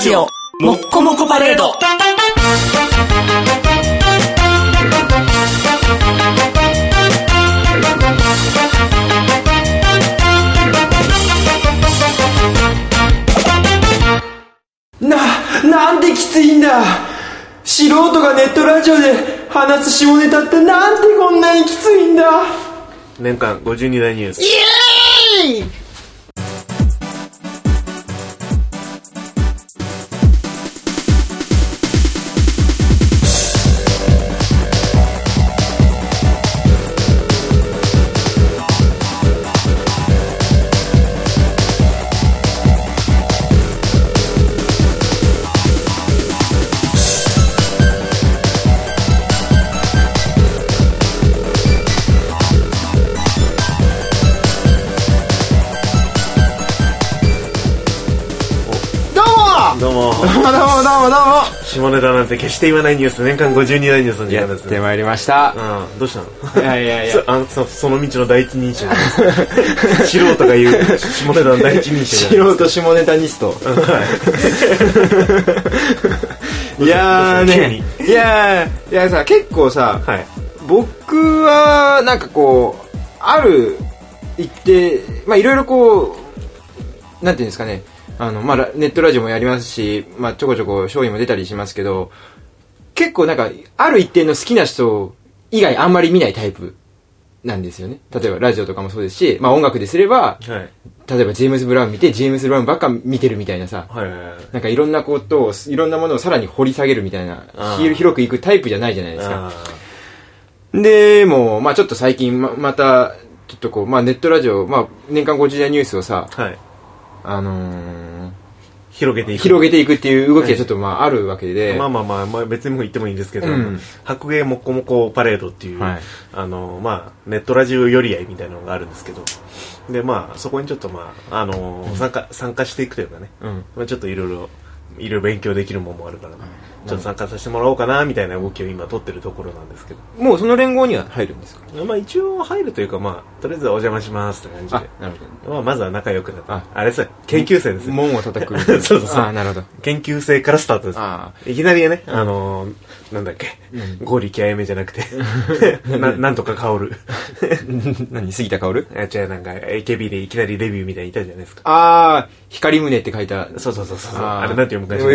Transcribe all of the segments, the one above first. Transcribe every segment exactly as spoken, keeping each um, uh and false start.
ジオもっこもこパレード。 な、なんできついんだ。素人がネットラジオで話す下ネタってなんでこんなにきついんだ。 年間ごじゅうにだいニュース。イエーイ。どうもどうもどうもどうも下ネタなんて決して言わないニュース、年間ごじゅうにだいニュースの時間ですね。 やってまいりました。 うん、どうしたの。 いやいやいやそ, あの そ, その道の第一人者素人が言う下ネタの第一人者素人下ネタニスト。いやーね、いやーいやさ、結構さ、はい、僕はなんかこうある一定、まあいろいろこうなんていうんですかね、あのまあ、ネットラジオもやりますし、まあ、ちょこちょこ商品も出たりしますけど、結構なんかある一定の好きな人以外あんまり見ないタイプなんですよね。例えばラジオとかもそうですし、まあ、音楽ですれば、はい、例えばジェームズ・ブラウン見てジェームズ・ブラウンばっか見てるみたいなさ、はいはいはい、なんかいろんなことをいろんなものをさらに掘り下げるみたいな、広くいくタイプじゃないじゃないですか。でも、まあ、ちょっと最近 ま, またちょっとこう、まあ、ネットラジオ、まあ、年間ごじゅうだいニュースをさ、はい、あのー、 広げていく広げていくっていう動きがちょっとまああるわけで、はい、 まあまあまあ、まあ、別にも言ってもいいんですけど、うん、白芸もっこもこパレードっていう、はい、あのまあネットラジオ寄り合いみたいなのがあるんですけど、でまあそこにちょっとまああの、うん、参加参加していくというかね、うん、まあ、ちょっといろいろいろいろ勉強できるものもあるから、ね、うん、ちょっと参加させてもらおうかなみたいな動きを今取ってるところなんですけど、 もうその連合には入るんですか。 まあ一応入るというか、まあとりあえずはお邪魔しますって感じで、あ、なるほど、まあ、まずは仲良くなって、あ, あれですよ、研究生ですよ、 門を叩くそうそうそう、 あ、なるほど、 研究生からスタートです。あ、いきなりね、あのー、なんだっけ、剛力あやめじゃなくてな, なんとか香る何、杉田薫、 あ、違う、なんか エーケービー でいきなりレビューみたいにいたじゃないですか。 ああ、光宗って書いた。 そうそうそうそう、 あ, あれなんて読むかし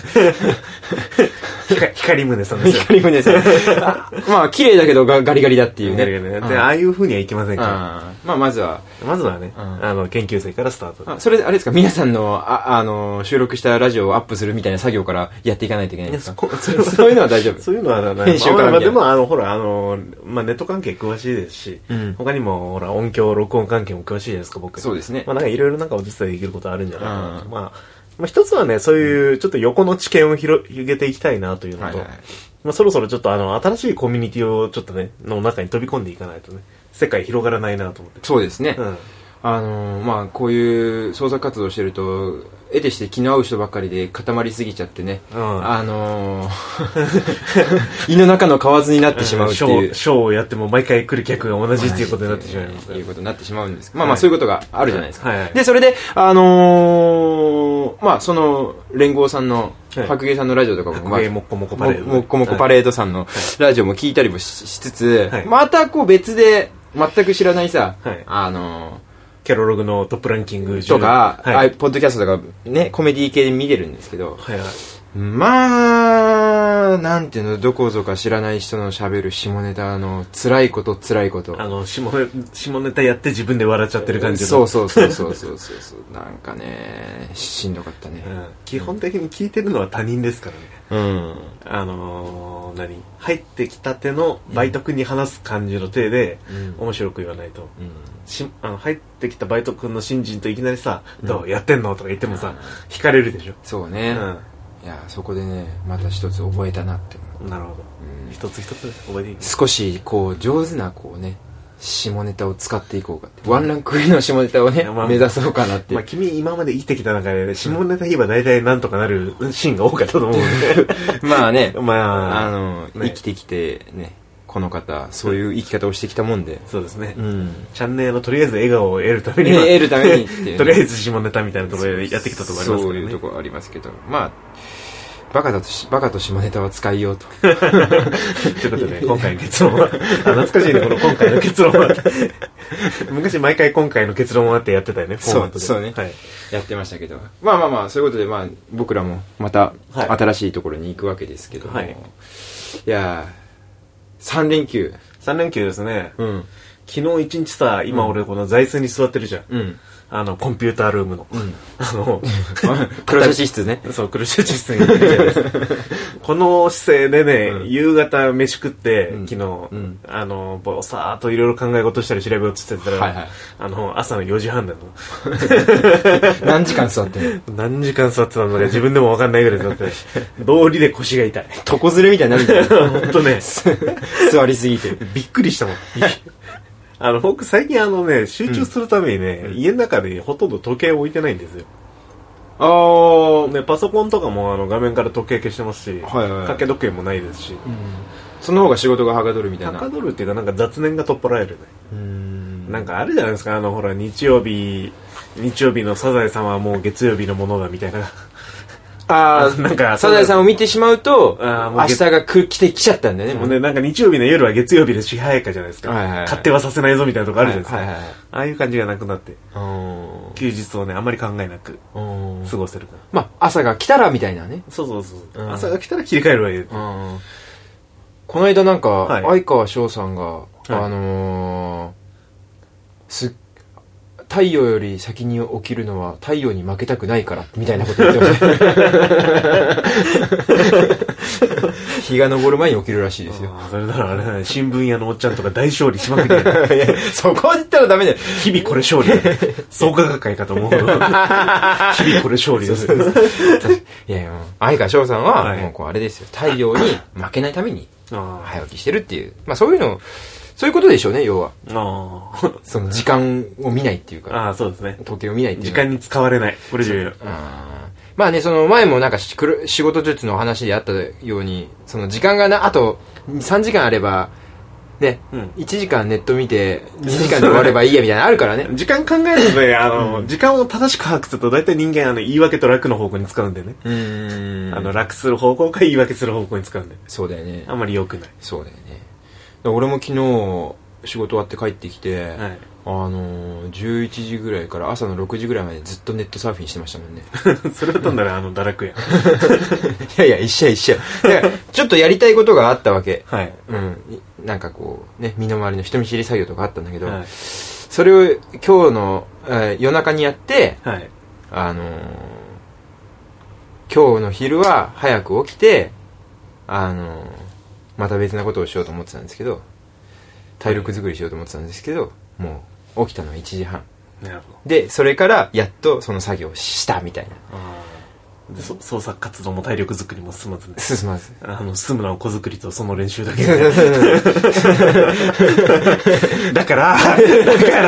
ら光宗さんですよ。 光宗さんまあ綺麗だけどガリガリだっていうね。ガリガリね。 で、ああいう風にはいきませんから、 あ、まあまずはまずはね、あの研究生からスタート。 あ、それあれですか、皆さんのああの収録したラジオをアップするみたいな作業からやっていかないといけないんですか。そういうのは大丈夫。 そういうのはね、 編集から、 まあ、でもあのほらあのまあネット関係詳しいですし、うん、他にもほら音響録音関係も詳しいじゃないですか、僕。 そうですね。 まあなんかいろいろなんかお手伝いできることあるんじゃないかなと。まあまあ一つはね、そういうちょっと横の知見を広げていきたいなというのと、はいはい、まあそろそろちょっとあの新しいコミュニティをちょっとねの中に飛び込んでいかないとね、世界広がらないなと思って。 そうですね。うん、あのー、まあこういう創作活動してると得てして気の合う人ばっかりで固まりすぎちゃってね、うん、あのー、胃の中の蛙になってしまうっていう、 ショーをやっても毎回来る客が同じっていうことになってしまいます、 いうことになってしまうんです。まあまあそういうことがあるじゃないですか、 はいはいはい、 でそれであのー、まあその連合さんの白芸さんのラジオとかも、 白芸もっこもこパレード、 もっこもこパレードさんのラジオも聞いたりも し, しつつ、はい、またこう別で全く知らないさ、はい、あのーキャロログのトップランキングとか、はい、ポッドキャストとかね、コメディ系で見てるんですけど、はいはい、まあなんていうの、どこぞか知らない人の喋る下ネタの辛いこと辛いこと、 あの 下, 下ネタやって自分で笑っちゃってる感じの、 そうそうそうそうそうそうそうなんかねしんどかったね、うん、 基本的に聞いてるのは他人ですからね、うん、あのー、何入ってきたてのバイト君に話す感じの手で、うん、面白く言わないと、うん、しあの入ってきたバイト君の新人といきなりさ、うん、どうやってんのとか言ってもさ、うん、惹かれるでしょ。 そうね、うん、いやそこでねまた一つ覚えたなって思う。 なるほど、うん、一つ一つ覚えていい。 少しこう上手なこうね下ネタを使っていこうかって、うん、ワンランク上の下ネタをね、まあ、目指そうかなって。 まあ君今まで生きてきた中で、ね、下ネタ言えば大体なんとかなるシーンが多かったと思うんでまあね、 まああの生きてきてね、ここの方そういう生き方をしてきたもんで、 そうですね、 うん、 チャンネルのとりあえず笑顔を得るためには、 得るためにっていう、ね、 とりあえず下ネタみたいなところでやってきたところありますけどね。 そういうところありますけど、まあバカだとしバカと下ネタは使いようとということで今回の結論は懐かしいね、この今回の結論は昔毎回今回の結論はってやってたよね、フォーマットで。 そうそうね、 はい、 やってましたけど、まあまあまあそういうことで、まあ、僕らもまた新しいところに行くわけですけども、はい、いやさん連休さん連休ですね、 うん、 昨日一日さ、今俺この座椅子に座ってるじゃん、うん、あのコンピュータールームの、うん、あの黒シャチ室ね、 そう黒シャチ室にいるじゃないですかこの姿勢でね、うん、夕方飯食って、うん、昨日、うん、あのぼさーっといろいろ考え事したり調べようとしてたら、はいはい、あの朝のよじはんなの何時間座ってんの何時間座ってたのか自分でも分かんないぐらい座って道理で腰が痛い床ずれみたいになるんだよ本当ね座りすぎてびっくりしたもんあの僕最近あのね集中するためにね、うん、家の中でほとんど時計を置いてないんですよ。ああ、ね、パソコンとかもあの画面から時計消してますし、はいはいはい、掛け時計もないですし、うん、 その方が仕事がはかどるみたいな。 はかどるっていうかなんか雑念が取っ払えるね。うーん、なんかあるじゃないですか、あのほら日曜日日曜日のサザエさんはもう月曜日のものだみたいな。 ああ、なんかサザエさんを見てしまうとあ明日が来てきちゃったんだよね。 もうね、なんか日曜日の夜は月曜日の支配下じゃないですか、はいはいはい、勝手はさせないぞみたいなとこあるじゃないですか、はいはいはい、ああいう感じがなくなって休日をねあんまり考えなく過ごせるから、 まあ朝が来たらみたいなね。 そうそうそう、うん、朝が来たら切り替えるわけです、うん、 この間なんか、はい、相川翔さんが、はい、あのー、すっ太陽より先に起きるのは太陽に負けたくないからみたいなこと言ってました日が昇る前に起きるらしいですよ。 それならあれだね、新聞屋のおっちゃんとか大勝利しまくりやそこは言ったらダメだよ。 日々これ勝利創価学会かと思う日々これ勝利ですいやいや、相川翔さんは、はい、もうこうあれですよ、太陽に負けないために早起きしてるっていう、まあそういうのそういうことでしょうね、要は。ああ。その時間を見ないっていうか。 ああ、そうですね。 時計を見ないっていう。 時間に使われない。これ重要。 あまあね、その前もなんか仕事術の話であったように、その時間がな、あとさんじかんあれば、ね、うん、いちじかんネット見て、にじかんで終わればいいやみたいなのあるからね。 時間考えるとね、あの、うん、時間を正しく把握すると、大体人間、あの、言い訳と楽の方向に使うんでね。うん。あの、楽する方向か言い訳する方向に使うんで。 そうだよね。 あんまり良くない。 そうだよね。俺も昨日仕事終わって帰ってきて、はい、あのー、じゅういちじぐらいから朝のろくじぐらいまでずっとネットサーフィンしてましたもんねそれだったんだね、あの堕落やいやいや一緒一緒ちょっとやりたいことがあったわけ、はい、うん、なんかこうね、身の回りの人見知り作業とかあったんだけど、はい、それを今日の、えー、夜中にやって、はい、あのー、今日の昼は早く起きて、あのーまた別なことをしようと思ってたんですけど、体力作りしようと思ってたんですけど、もう起きたのはいちじはん。なるほど。で、それからやっとその作業をしたみたいな。 で創作活動も体力作りも進まずね。 進まず。 あの、進むのは子作りとその練習だけで。だから、だから、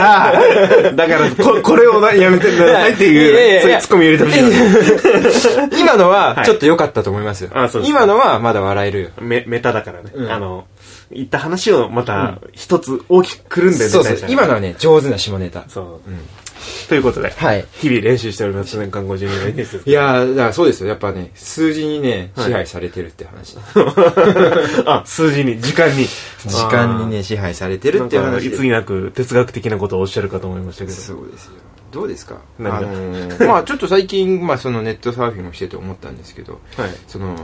だからこ、これをなやめてくださいっていう、いやいやいやそういうツッコミ入れてほしい。今のはちょっと良かったと思いますよ。はい、あそうです。今のはまだ笑えるよ。 メ、メタだからね。うん、あの、言った話をまた一つ大きくくるんで、ね、 そうそう。今のはね、上手な下ネタ。そう。うんということで、はい、日々練習しております。年間ごじゅうにかいです。 いやー、だからそうですよ。やっぱね、数字にね、支配されてるって話。 あ、数字に、時間に。 時間にね、支配されてるって話。 いつになく哲学的なことをおっしゃるかと思いましたけど。 そうですよ。どうですか？あのー、まあちょっと最近、まあそのネットサーフィンをしてて思ったんですけど、はい、その、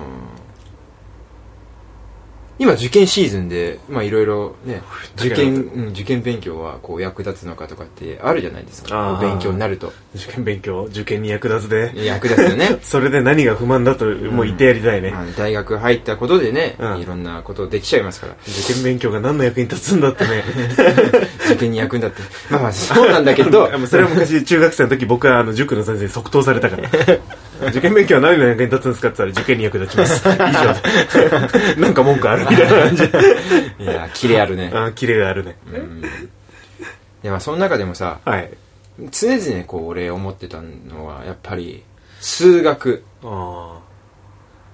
今受験シーズンで、まあいろいろね、受験、うん、受験勉強はこう役立つのかとかってあるじゃないですか。勉強になると。 受験勉強、受験に役立つで。 役立つよね。 それで何が不満だと、もう言ってやりたいね。 うん、大学入ったことでね、うん、いろんなことできちゃいますから。 受験勉強が何の役に立つんだってね。 受験に役に立って。まあまあそうなんだけど。 それは昔中学生の時僕はあの塾の先生に即答されたから。受験勉強は何の役に立つんですかって言ったら受験に役立ちます。以上。なんか文句あるみたいな感じ。 いや、キレあるね。 あ、キレがあるね。うん。 いや、まあその中でもさ、はい、常々こう俺思ってたのはやっぱり数学。あ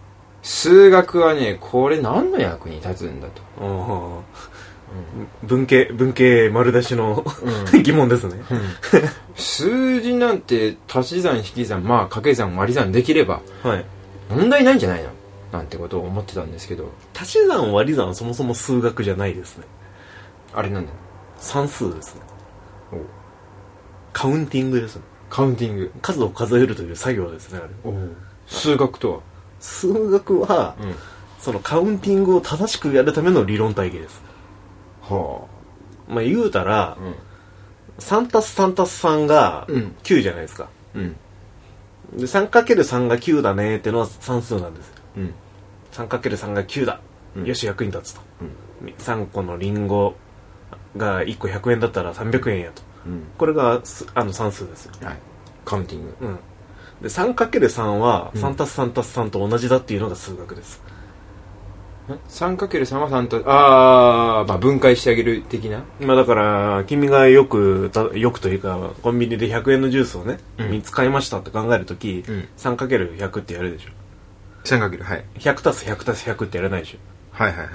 数学はね、これ何の役に立つんだと。 うん、文系文系丸出しの、うん、疑問ですね、うん、 数字なんて足し算引き算、まあ掛け算割り算できれば、 はい、 問題ないんじゃないのなんてことを思ってたんですけど、 足し算割り算はそもそも数学じゃないですね。 あれなんだよ、 算数ですね。おカウンティングですね。 カウンティング、 数を数えるという作業ですね。あれお数学とは数学は、うん、そのカウンティングを正しくやるための理論体系です。はあ、まあ言うたら、うん、さんたすさんたすさんがきゅうじゃないですか、うん、で さんかけるさん がきゅうだねってのは算数なんですよ、うん、さんかけるさん がきゅうだ、うん、よし役に立つと、うん、さんこのリンゴがいっこひゃくえんだったらさんびゃくえんやと、うん、これがあの算数ですよ、はい、 カウンティング、うん、 で さんかけるさん は さんたすさんたすさん と同じだっていうのが数学です。 さんかけるさん はさんと、ああ、まあ分解してあげる的な。 まあだから君がよくたよくというかコンビニでひゃくえんのジュースをね、うん、みっつ買いましたって考えるとき、うん、さんかけるひゃく ってやるでしょ。 さんかけるはい。 ひゃくたすひゃくたすひゃくってやらないでしょ。 はいはいはい。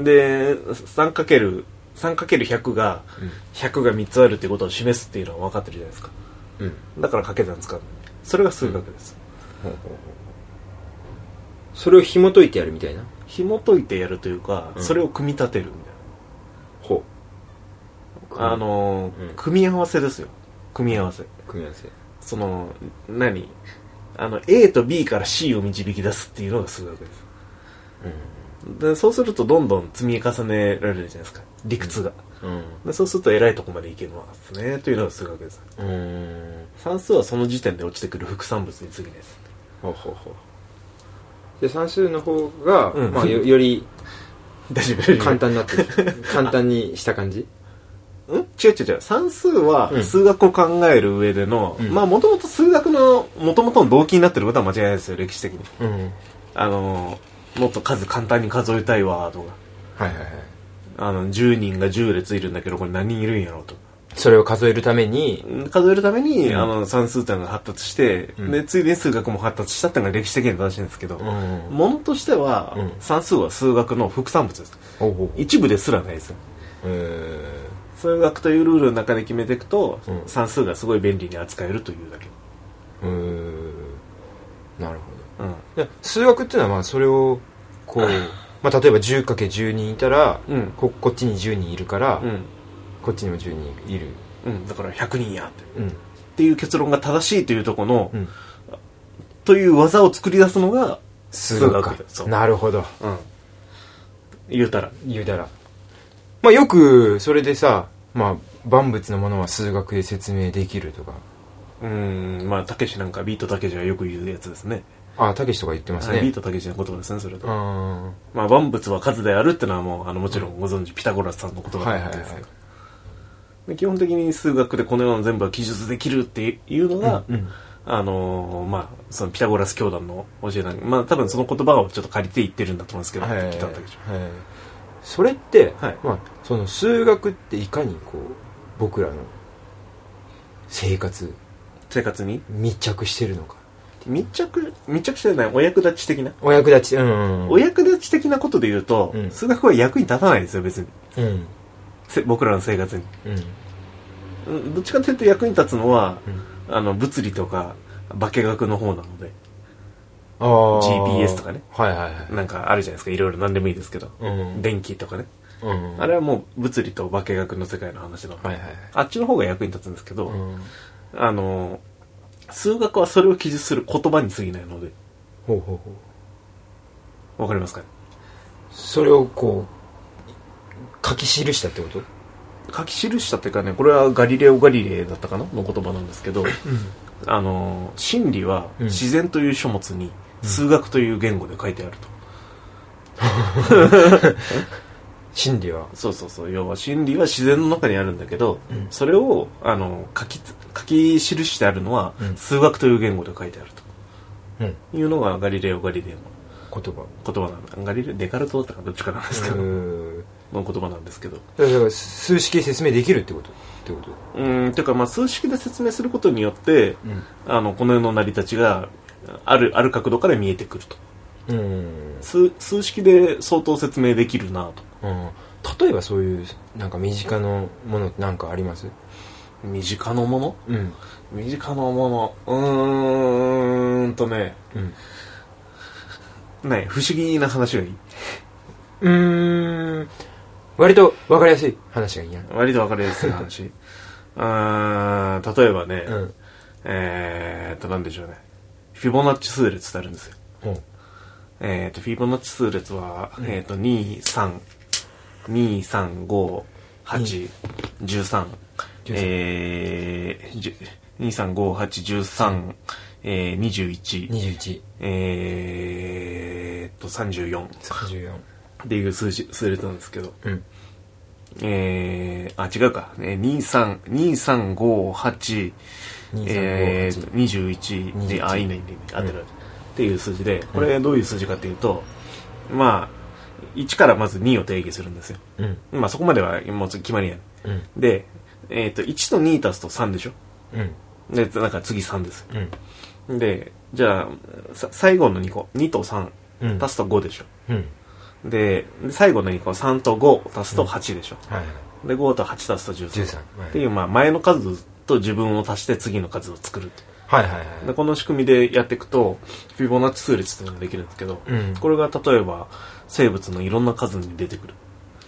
で さんかけるさんかけるひゃく が、うん、ひゃくがみっつあるってことを示すっていうのは分かってるじゃないですか。うん、だから掛け算使う。それが数学です。うん、ほうほうほう。 それを紐解いてやるみたいな。 紐解いてやるというか、うん、それを組み立てるみたいな。ほう。あのーうん、組み合わせですよ。組み合わせ。 組み合わせ。 その何あの A と B から C を導き出すっていうのが数学です。うん、でそうするとどんどん積み重ねられるじゃないですか。理屈が。うん、でそうすると偉いとこまでいけますねというのが数学です。うん、算数はその時点で落ちてくる副産物に過ぎないです。ほうほうほう。 で算数の方が、うん、まあ、よ, より簡単になってる簡単にした感じ。 ん違う違う違う。算数は数学を考える上での、うん、まあもともと数学のもともとの動機になってることは間違いないですよ、歴史的に、うん、あのもっと数簡単に数えたいわとか、はいはいはい、あのじゅうにんがじゅう列いるんだけどこれ何人いるんやろうと、 それを数えるために数えるために、うん、あの算数っていうのが発達して、うん、でついでに数学も発達したっていうのが歴史的に正しいんですけど、うん、ものとしては、うん、算数は数学の副産物です、うん、一部ですらないですよ。へー。数学というルールの中で決めていくと、うん、算数がすごい便利に扱えるというだけ。うーん、 なるほど、うん、で数学っていうのはまあそれをこうまあ例えば じゅうかけるじゅう 人いたら、うん、こ, こっちにじゅうにんいるから、うん、こっちにもじゅうにんいる、 うん、だからひゃくにんやって、うん、っていう結論が正しいというところの、うん、という技を作り出すのが数学か。 なるほど、うん、 言うたら言うたらまあよくそれでさ、まあ万物のものは数学で説明できるとか、 うーん、まあたけしなんかビートたけしはよく言うやつですね。 ああ、たけしとか言ってますね。 ビートたけしの言葉ですね、それと。まあ万物は数であるってのはもうあのもちろんご存知、ピタゴラスさんの言葉なんですけど、はいはいはい、で基本的に数学でこのような全部は記述できるっていうのが、うんうん、あのー、まあそのピタゴラス教団の教えなんで、まあ多分その言葉をちょっと借りて言ってるんだと思うんですけど、はいはいはい、 それって、はい、まあ、その数学っていかにこう僕らの生活生活に密着してるのか。 密着密着してないお役立ち的なお役立ち、うんうんうん、 お役立ち的なことで言うと、うん、数学は役に立たないですよ別に、うん、僕らの生活に、うん、どっちかというと役に立つのは、うん、あの物理とか化学の方なので、ジーピーエス とかね、はいはいはい、なんかあるじゃないですか、いろいろ何でもいいですけど、うん、電気とかね、うん、あれはもう物理と化学の世界の話なので、はいはいはい、あっちの方が役に立つんですけど、うん、あの数学はそれを記述する言葉に過ぎないので。ほうほうほう。わかりますかね。 それをこう書き記したってこと？ 書き記したっていうかね、これはガリレオ・ガリレイだったかなの言葉なんですけど、うん、あの真理は自然という書物に数学という言語で書いてあると。うん、真理はそうそうそう、要は真理は自然の中にあるんだけど、うん、それをあの書き書き記してあるのは、うん、数学という言語で書いてあると、うん、いうのがガリレオ・ガリレイの言葉言葉なんだ。ガリレオデカルトだったかどっちかなんですけどの言葉なんですけど、 だから数式で説明できるってことってことうんていうか、まあ、数式で説明することによって、うん、あのこの世の成り立ちがあるある角度から見えてくると。 うん、 数, 数式で相当説明できるなと、 うん、例えばそういうなんか身近なものって何かあります？ 身近なもの、 うん、 身近なものうーんとね、うん、ね不思議な話がいい。 うーん割と分かりやすい話がいいや。 割と分かりやすい話あ例えばね、うん、えーっとなんでしょうね、フィボナッチ数列ってあるんですよ、うん、えーっとフィボナッチ数列は、うん、えーっとにさん にさんごはちじゅうさんえー、にさんごはちじゅうさんえー、にじゅういち、 にじゅういちえーっとさんじゅうよん、 さんじゅうよんっていう数字数列なんですけど、 うん、 えー、あ違うか、えー、にさん にさんごはちえー、にじゅういちで、あいいねいいね当てられる、うん、っていう数字で、これどういう数字かっていうと、うん、まあいちからまずにを定義するんですよ、うん、まあそこまではもう決まりやん、うん、で、えー、といちとに足すとさんでしょ、うん、でなんか次さんです、うん、でじゃあ最後のにこにとさん足すとごでしょ、うんで最後のにこさんとご足すとはちでしょ、うんはい、でごとはち足すとじゅうさん、じゅうさんはい、っていう、まあ、前の数と自分を足して次の数を作ると、 はいはいはい、 でこの仕組みでやっていくとフィボナッチ数列っていうのができるんですけど、うん、これが例えば生物のいろんな数に出てくる。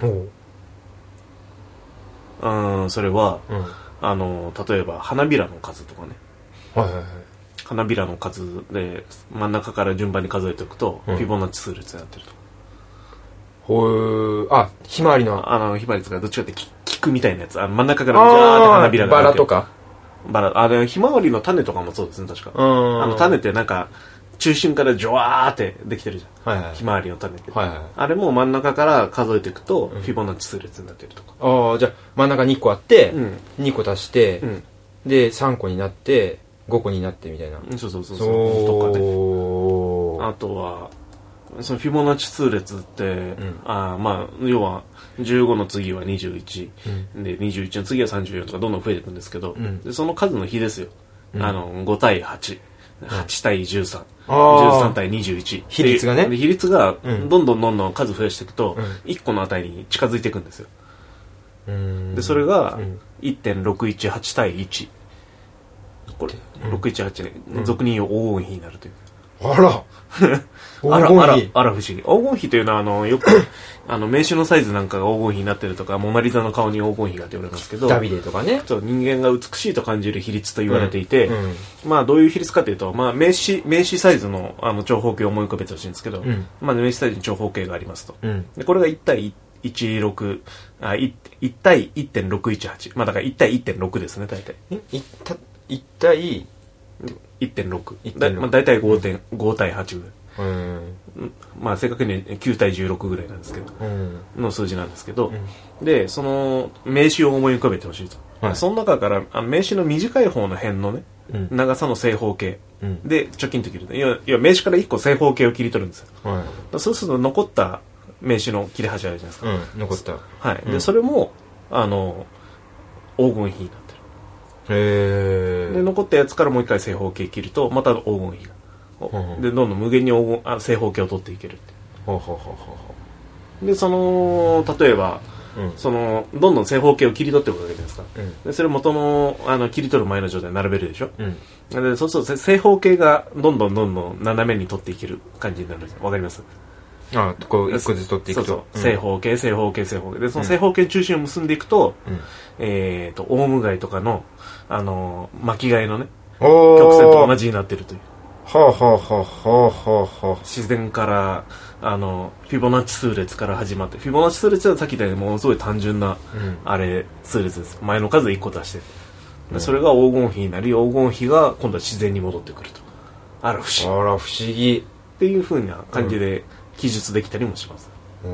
うんそれは、うん、あの例えば花びらの数とかね、はいはいはい、花びらの数で真ん中から順番に数えておくと、うん、フィボナッチ数列になってると。 ほーあ、ひまわりのあのひまわりとかどっちかって菊みたいなやつ、あの真ん中からジャーって花びらがバラとかバラあれひまわりの種とかもそうですね確か。あの種ってなんか中心からジョワーってできてるじゃん、はいはい、ひまわりの種って、はいはい、あれも真ん中から数えていくと、うん、フィボナッチ数列になってるとか。 ああじゃあ真ん中にいっこあって、うん、にこ足して、うん、でさんこになってごこになってみたいな。 そうそうそうそうとかね。あとはそのフィボナッチ数列って、うん、あまあ要はじゅうごの次はにじゅういち、うん、でにじゅういちの次はさんじゅうよんとかどんどん増えていくんですけど、うん、でその数の比ですよ、うん、あのご対はち、はち対じゅうさん、じゅうさん対にじゅういち比率がね、 で比率がどんどんどんどん数増やしていくと、うん、いっこの値に近づいていくんですよ。うんでそれが いってんろくいちはち 対いち、これ、うん、ろくいちはちで俗に言う黄金比になるという。 あらあら、あら、あら不思議。黄金比というのは、あの、よく、あの、名刺のサイズなんかが黄金比になってるとか、モナリザの顔に黄金比がって言われますけど、 ダビデとかね。 そう、人間が美しいと感じる比率と言われていて、うんうん、まあ、どういう比率かというと、まあ、名刺、名刺サイズの、あの、長方形を思い浮かべてほしいんですけど、うん、まあ、名刺サイズに長方形がありますと。うん、でこれがいち対いちじゅうろく、あ、いち対 いってんろくいちはち。まあ、だからいち対 いってんろく ですね、大体。 い対いってんろく。だ、まあ、大体 ご. ご対はちぐらい。うんまあ正確にきゅう対じゅうろくぐらいなんですけど、うん、の数字なんですけど、うん、でその名詞を思い浮かべてほしいと、はい、その中からあ名詞の短い方の辺のね、うん、長さの正方形でチョキンと切る。いやいや名詞からいっこ正方形を切り取るんですよ、はい、そうすると残った名詞の切れ端あるじゃないですか、 うん、残った、 はい、でそれもあの黄金比になってる。へー。で残ったやつからもう一回正方形切るとまた黄金比がでどんどん無限に黄金あ正方形を取っていけるって。ほうほうほうほう。でその例えば、うん、そのどんどん正方形を切り取っていくわけじゃないですか、うん、でそれ元のあの切り取る前の状態に並べるでしょ、うん、でそうすると正方形がどんどんどんどん斜めに取っていける感じになるんです。わかります？ ああこう一個ずつ取っていくと、 そうそう、正方形正方形正方形でその正方形中心を結んでいくと、うん、えっとオウムガイとかのあの巻き貝のね曲線と同じになってるという。 はあはあはあはあはあ、 自然からあのフィボナッチ数列から始まって、フィボナッチ数列はさっき言ったようにものすごい単純な、うん、あれ数列です。前の数いっこ足して、うん、それが黄金比になり黄金比が今度は自然に戻ってくると。あら不思議。 あら不思議っていう風な感じで記述できたりもします、うん、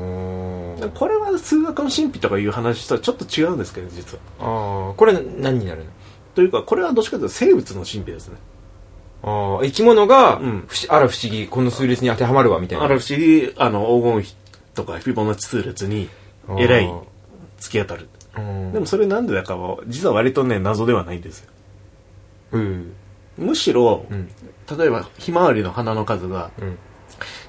これは数学の神秘とかいう話とはちょっと違うんですけど実は。ああこれ何になるのというかこれはどっちかというと生物の神秘ですね。 あ生き物が、うん、あら不思議この数列に当てはまるわみたいな。 あら不思議あの黄金比とかフィボナッチ数列にえらい突き当たる。でもそれなんでだかは実は割とね謎ではないんですよ、うん、むしろ、うん、例えばひまわりの花の数が、うん、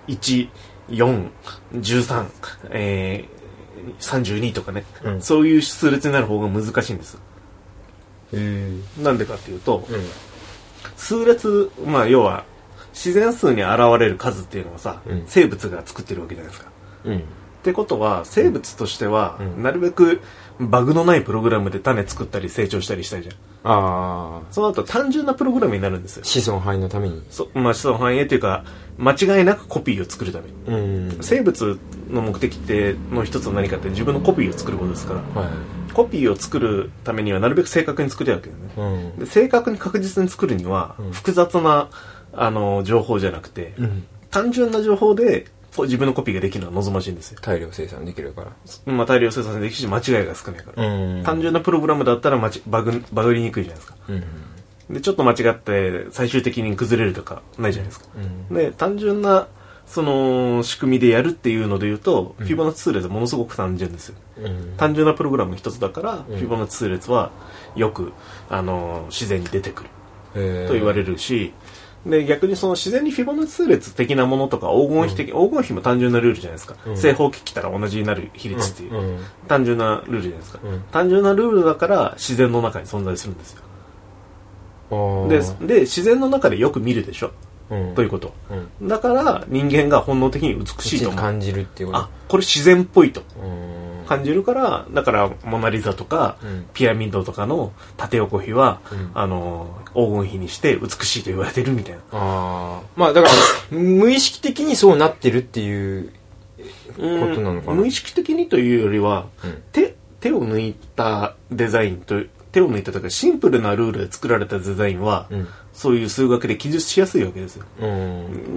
いち、よん、じゅうさん、えー、さんじゅうにとかね、うん、そういう数列になる方が難しいんです。なんでかっていうと、うん、数列、まあ要は自然数に現れる数っていうのはさ、うん、生物が作ってるわけじゃないですか。うん、ってことは生物としては、うん、なるべくバグのないプログラムで種作ったり成長したりしたいじゃん。ああ。その後単純なプログラムになるんですよ。 子孫繁栄のために。 そ、まあ子孫繁栄っていうか間違いなくコピーを作るために。うん、生物の目的っての一つは何かって自分のコピーを作ることですから。はい、コピーを作るためにはなるべく正確に作りたいわけだよね、うん、で正確に確実に作るには、うん、複雑なあの情報じゃなくて、うん、単純な情報で自分のコピーができるのは望ましいんですよ。 大量生産できるから。 まあ大量生産できるし間違いが少ないから、うん、単純なプログラムだったらバグ、バグりにくいじゃないですか、うん、でちょっと間違って最終的に崩れるとかないじゃないですか、うん、で単純なその仕組みでやるっていうので言うと、うん、フィボナッチ数列はものすごく単純ですよ、うん、単純なプログラムの一つだから、うん、フィボナッチ数列はよくあの自然に出てくると言われるし、で逆にその自然にフィボナッチ数列的なものとか黄金比的、うん、黄金比も単純なルールじゃないですか、うん、正方形来たら同じになる比率っていう、うん、単純なルールじゃないですか、うん、単純なルールだから自然の中に存在するんですよ。で, で自然の中でよく見るでしょ、うん、ということ、うん、だから人間が本能的に美しいと思う、 感じるっていうこと。 あ、これ自然っぽいと感じるから、だからモナリザとか、うん、ピラミッドとかの縦横比は、うん、あの黄金比にして美しいと言われてるみたいな。 あ、まあだから無意識的にそうなってるっていうことなのかな。 無意識的にというよりは、うん、手手を抜いたデザインと手を抜いたというかシンプルなルールで作られたデザインは、うん、そういう数学で記述しやすいわけですよ、うん、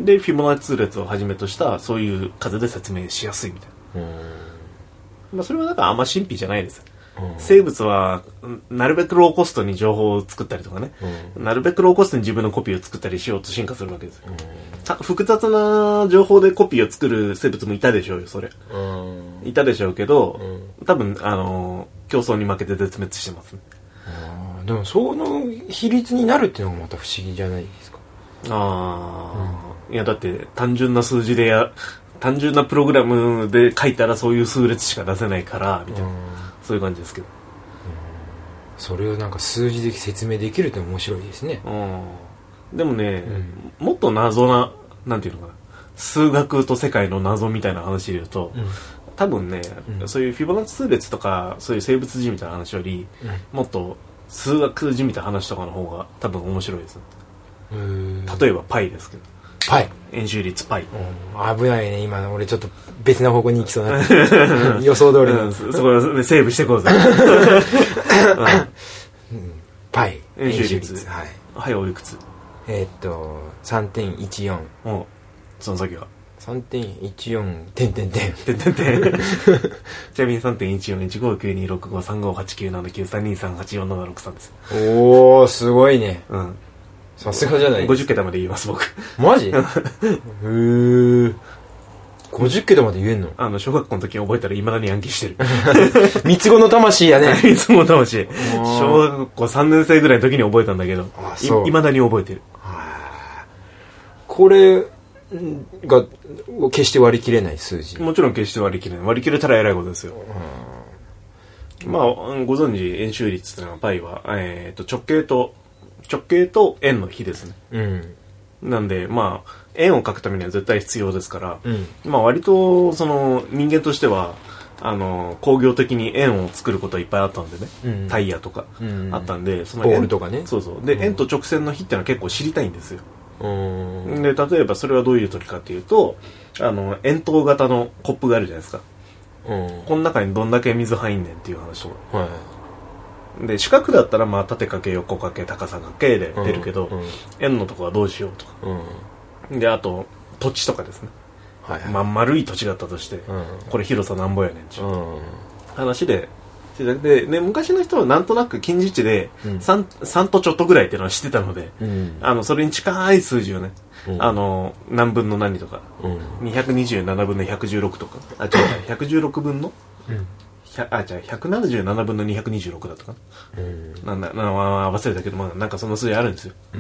でフィボナッチ数列をはじめとしたそういう数で説明しやすいみたいな、うん、まあ、それはだからあんま神秘じゃないです、うん、生物はなるべくローコストに情報を作ったりとかね、うん、なるべくローコストに自分のコピーを作ったりしようと進化するわけですよ、うん、複雑な情報でコピーを作る生物もいたでしょうよそれ、うん、いたでしょうけど、うん、多分あの競争に負けて絶滅してますね。 でもその比率になるっていうのがまた不思議じゃないですか。 ああ、うん、いやだって単純な数字でや単純なプログラムで書いたらそういう数列しか出せないからみたいな、うん、そういう感じですけど、うん、 それをなんか数字で説明できるって面白いですね。 うん、でもね、うん、もっと謎ななんていうのかな、数学と世界の謎みたいな話で言うと、うん、多分ね、うん、そういうフィボナッチ数列とかそういう生物字みたいな話より、うん、もっと数学字みたいな話とかの方が多分面白いです。例えばパイですけど、 パイ円周率パイ、 うん、危ないね。今俺ちょっと別な方向に行きそうな予想通りの、うん、 そこはセーブしていこうぜ、 うん、パイ円周率、はい、はい、おいくつ？ えー、っと さんてんいちよん。 お、その先はさんてんいちよん 点点点点点点ちなみに さんてんいちよんいちごきゅうにろくごさんごはちきゅうななきゅうさんにさんはちよんななろくさんです。 おー、すごいね。うん、さすがじゃない。 ごじゅっけたまで言います僕。 マジ？へー、ごじゅっけたまで言えんの？ あの小学校の時に覚えたら未だに暗記してる三つ子の魂やね。 三つ子の魂。小学校さんねん生ぐらいの時に覚えたんだけど、いまだに覚えてる。 これが決して割り切れない数字。 もちろん決して割り切れない。割り切れたら偉いことですよ。まあご存知円周率というのはパイは、えー、と直径と直径と円の比ですね、うん、なんでまあ円を描くためには絶対必要ですから、うん、まあ割とその人間としてはあの工業的に円を作ることはいっぱいあったんでね、うん、タイヤとかあったんで、うん、そのボールとかね、 そうそうで、うん、円と直線の比っていうのは結構知りたいんですよ。うんで例えばそれはどういう時かっていうと、あの円筒型のコップがあるじゃないですか、うん、この中にどんだけ水入んねんっていう話とか、はい、で四角だったらまあ縦かけ横かけ高さかけで出るけど、うんうん、円のとこはどうしようとか、うん、であと土地とかですね、はいはい、まあ、丸い土地だったとして、うん、これ広さなんぼやねんっていう、うん、話でで、ね、昔の人はなんとなく近似値で 3, 3とちょっとぐらいっていうのは知ってたので、うん、あのそれに近い数字をね、うん、あの何分の何とか、うん、にひゃくにじゅうななぶんのひゃくじゅうろくとか、あ違うひゃくじゅうろくぶんのあ、じゃあひゃくななじゅうななぶんのにひゃくにじゅうろくだったかな。うん、なんだ、な忘れたけど、まあ、なんかその数字あるんですよ。うん、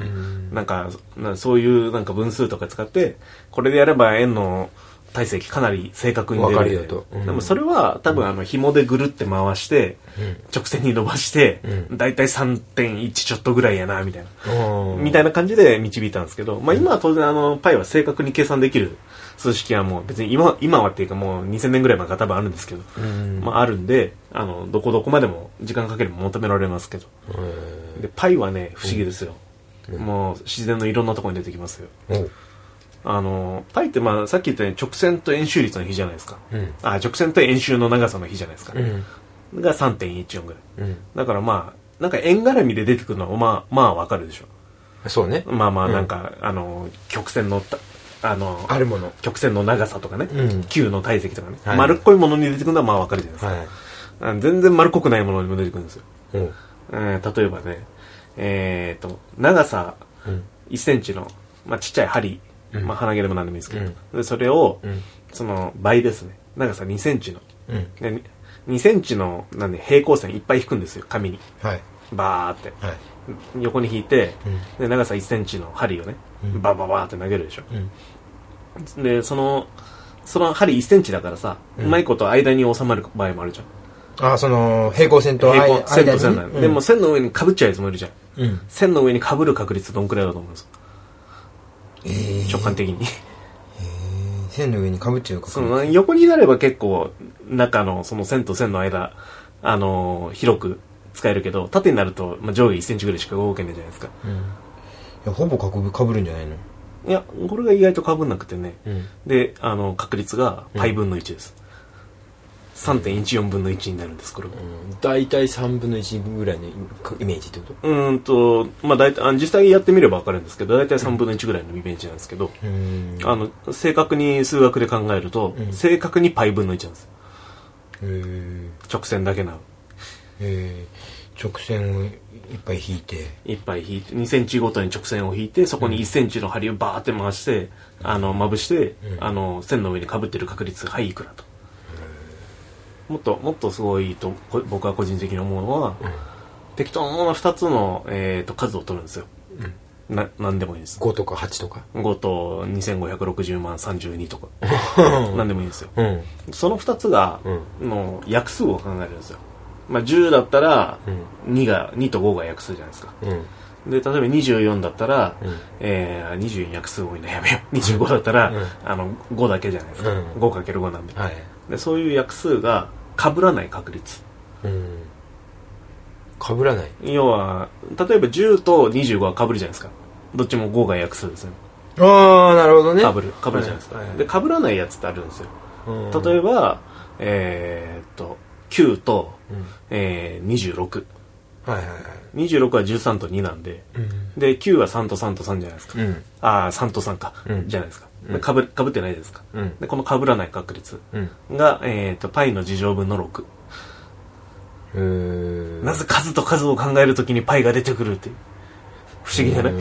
なんか、なそういうなんか分数とか使って、これでやれば円の体積かなり正確に出る。 分かりだと。 うん、でもそれは多分あの紐でぐるって回して、うん、直線に伸ばして、うん、だいたい さんてんいち ちょっとぐらいやな、みたいな。みたいな感じで導いたんですけど、まあ今は当然あの、パイは正確に計算できる数式はもう別に今、今はっていうかもうにせんねんぐらい前から多分あるんですけど、うん、まああるんで、あの、どこどこまでも時間かければ求められますけど。で、パイはね、不思議ですよ。うん、もう自然のいろんなところに出てきますよ。うんあの、パイってまあさっき言ったように直線と円周率の比じゃないですか。うん、あ直線と円周の長さの比じゃないですか。うん、が さんてんいちよん ぐらい、うん。だからまあ、なんか円絡みで出てくるのはまあ、まあわかるでしょ。 そうね。 まあまあなんか、うん、あの、曲線の、あの、 あるもの。 曲線の長さとかね。うん、球の体積とかね、はい。丸っこいものに出てくるのはまあわかるじゃないですか。はい、全然丸っこくないものにも出てくるんですよ。うんえー、例えばね、えー、っと、長さいっセンチの、まあちっちゃい針。まあ、鼻毛でも何でもいいですけど、うん、でそれを、うん、その倍ですね長さにセンチの、うん、でにセンチのなんで平行線いっぱい引くんですよ紙に、はい、バーって、はい、横に引いて、うん、で長さいっセンチの針をね、うん、バーバーバーって投げるでしょ、うん、でそのその針いっセンチだからさ、うん、うまいこと間に収まる場合もあるじゃん。 ああその平行線と平行線と線なんで、うん、でも線の上に被っちゃうやつもいるじゃん、うん、線の上に被る確率どんくらいだと思うんですか。えー、直感的に、えー、線の上に被っちゃうかその横になれば結構中のその線と線の間あのー、広く使えるけど縦になると、まあ、上下いっセンチぐらいしか動けないじゃないですか、うん、いやほぼかぶ、かぶるんじゃないの。 いやこれが意外とかぶんなくてね、うん、であの確率が π 分のいちです、うんさんてんいちよんぶんのいちになるんですこれは、うん、 大体さんぶんのいちぐらいのイメージってことうんとまあ大体あ実際やってみれば分かるんですけど大体さんぶんのいちぐらいのイメージなんですけど、うん、あの正確に数学で考えると、うん、正確に π 分のいちなんですへ直線だけなのへ直線をいっぱい引いていっぱい引いてにセンチごとに直線を引いてそこにいっセンチの針をバーって回して、うん、あのまぶして、うん、あの線の上に被ってる確率はいいくらともっともっとすごいと僕は個人的に思うのは、うん、適当なふたつの、えー、と数を取るんですよ、うん、な何でもいいですごとかはちとかごとにせんごひゃくろくじゅうまんさんじゅうにとか何でもいいんですよ、うん、そのふたつが、うん、の約数を考えるんですよ、まあ、じゅうだったら、うん、に, がにとごが約数じゃないですか、うん、で例えばにじゅうよんだったら、うんえー、にじゅうよん約数多いなやめようにじゅうごだったら、うん、あのごだけじゃないですか、うん、ごかけるご なんで、はいでそういう約数が被らない確率、うん、 被らない要は例えばじゅうとにじゅうごは被るじゃないですかどっちもごが約数ですねああなるほどね被る被るじゃないですか、はいはい、で被らないやつってあるんですよ、うん、例えばえー、っときゅうと、うんえー、にじゅうろくはいはいはい、にじゅうろくはじゅうさんとになんで、うん、できゅうはさんとさんとさんじゃないですか、うん、ああさんとさんか、うん、じゃないですかかぶ、かぶってないですか、うん、でこのかぶらない確率が、うんえー、と π の二乗分のろくへーなぜ数と数を考えるときに π が出てくるっていう不思議じゃない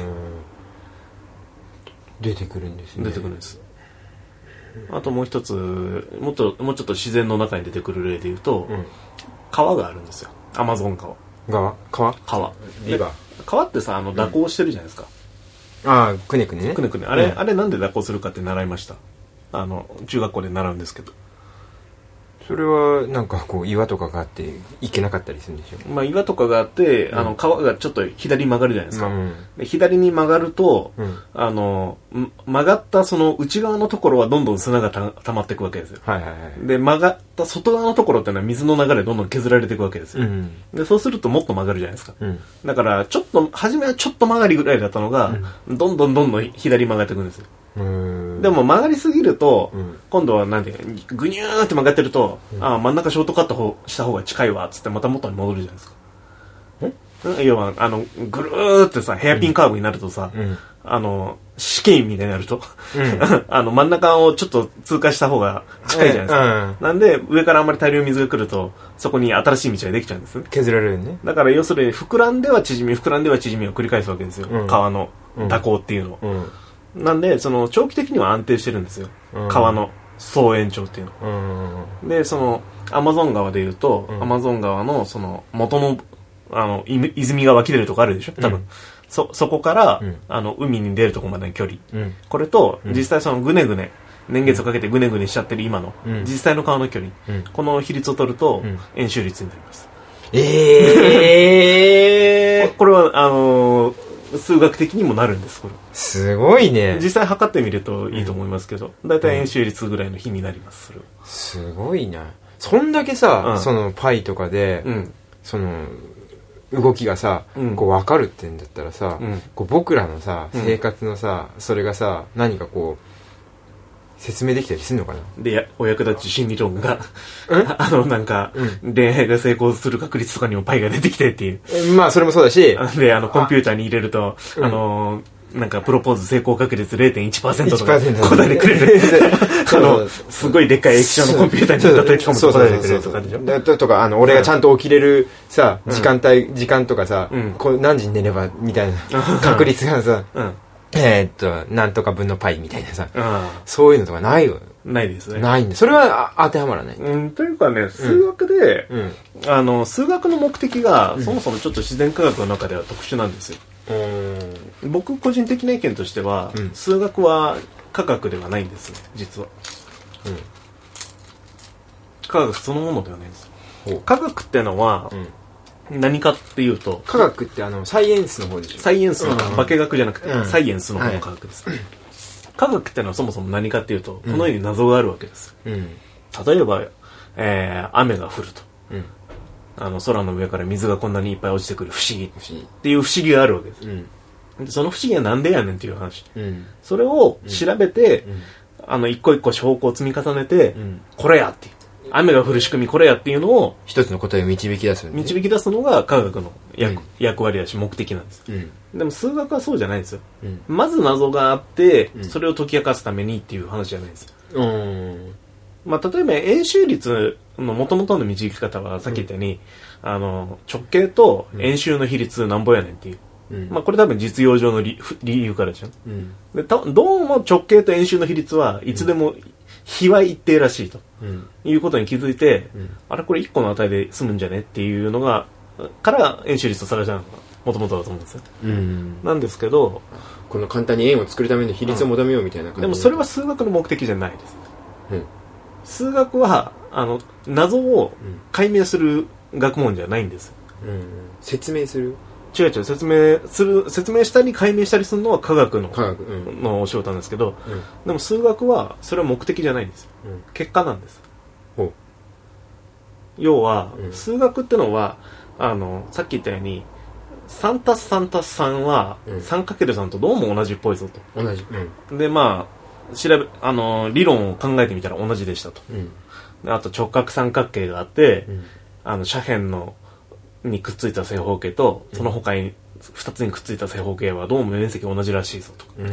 出てくるんですね出てくるんですあともう一つもっともうちょっと自然の中に出てくる例で言うと、うん、川があるんですよアマゾン川川川川リバー川ってさあの蛇行してるじゃないですか、うんああくねくねねくねくねあれ、うん、あれなんで蛇行するかって習いましたあの中学校で習うんですけどそれはなんかこう岩とかがあって行けなかったりするんでしょまあ岩とかがあって、うん、あの川がちょっと左に曲がるじゃないですか、うん、で左に曲がると、うん、あの曲がったその内側のところはどんどん砂がた溜まっていくわけですよ、はいはいはい、で曲がった外側のところっていうのは水の流れでどんどん削られていくわけですよ、うん、でそうするともっと曲がるじゃないですか、うん、だからちょっと初めはちょっと曲がりぐらいだったのが、うん、どんどんどんどん左に曲がっていくんですよでも曲がりすぎると、うん、今度はなんでグニューって曲がってると、うん、あ真ん中ショートカット方した方が近いわっつってまた元に戻るじゃないですか要はあのぐるーってさヘアピンカーブになるとさ、うん、あの試験みたいになると、うん、あの真ん中をちょっと通過した方が近いじゃないですか、うん、なんで上からあんまり大量に水が来るとそこに新しい道ができちゃうんですね削られるねだから要するに膨らんでは縮み膨らんでは縮みを繰り返すわけですよ、うん、川の蛇行っていうのを、うんなんでその長期的には安定してるんですよ、うん、川の総延長っていうの。 うん。 で、その、アマゾン川で言うと、 うんアマゾン川の、その、元の、あの、い泉が湧き出るとこあるでしょ多分。 うんそ、そこから、 うん、 あの、海に出るとこまでの距離。 うん、これと、うん、実際そのぐねぐね、年月をかけてぐねぐねしちゃってる今の、 うん、 実際の川の距離、うん、この比率を取ると、うん、円周率になります。 えーこれは、あのー、数学的にもなるんです、これ。 すごいね。 実際測ってみるといいと思いますけど、だいたい円周率ぐらいの比になります、それは。 すごいな。そんだけさ、うん、そのパイとかで、うん、その、動きがさ、うん、こう分かるってんだったらさ、うん、こう僕らのさ、生活のさ、うん、それがさ、何かこう、説明できたりするのかな。 で、お役立ち心理論が、あの、なんか、うん、恋愛が成功する確率とかにもパイが出てきてっていう。 まあ、それもそうだし。 で、あの、コンピューターに入れると、あ、あの、なんか、プロポーズ成功確率 れいてんいちパーセント とか答えてくれる。あの、すごいでっかい液晶のコンピューターに例えてかも答えてくれるとかでしょ。 とか、あの、俺がちゃんと起きれるさ、時間帯、時間とかさ、こう何時に寝れば、みたいな確率がさ、えー、っと、なんとか分のパイみたいなさ、そういうのとかないよ。 ないですね。 ないんで。それは当てはまらない。 うん、というかね、数学で、うん、あの、数学の目的が、そもそもちょっと自然科学の中では特殊なんですよ。うん、僕個人的な意見としては、うん、数学は科学ではないんです、実は。うん、科学そのものではないんです。科学ってのは、うん、何かっていうと、 科学ってあのサイエンスの方でしょ。 サイエンスの、化学じゃなくて、うん、サイエンスの方の科学です、はい。科学ってのはそもそも何かっていうと、このように謎があるわけです。うん、例えば、えー、雨が降ると、うん、あの空の上から水がこんなにいっぱい落ちてくる不思議っていう不思議があるわけです。うん、でその不思議はなんでやねんっていう話。うん、それを調べて、うん、あの一個一個証拠を積み重ねて、うん、これやっていう。雨が降る仕組みこれやっていうのを一つの答えを導き出す、ね、 導き出すのが科学の 役,、うん、役割だし目的なんです、うん、でも数学はそうじゃないんですよ、うん、まず謎があって、うん、それを解き明かすためにっていう話じゃないんですよ、うんまあ、例えば円周率の元々の導き方はさっき言ったように、うん、あの直径と円周の比率なんぼやねんっていう、うんまあ、これ多分実用上の 理, 理由からでしょ、うん、でたどうも直径と円周の比率はいつでも比は一定らしいと、うん、いうことに気づいて、うん、あれこれいっこの値で済むんじゃねっていうのがから円周率を探したのがもともとだと思うんですよ、うん、なんですけどこの簡単に円を作るための比率を求めようみたいな感じ、 うん、でもそれは数学の目的じゃないです、うん、数学はあの謎を解明する学問じゃないんです、 うん、説明する違う違う説明する説明したり解明したりするのは科学の科学、うん、のお仕事なんですけど、うん、でも数学はそれは目的じゃないんですよ、うん、結果なんです。要は、うん、数学ってのはあのさっき言ったように さんたすさんたすさん は さんかけるさん とどうも同じっぽいぞと同じ、 うん、でまあ調べあの理論を考えてみたら同じでしたと、うん、であと直角三角形があって、うん、あの斜辺のにくっついた正方形とその他にふたつにくっついた正方形はどうも面積同じらしいぞと、うん、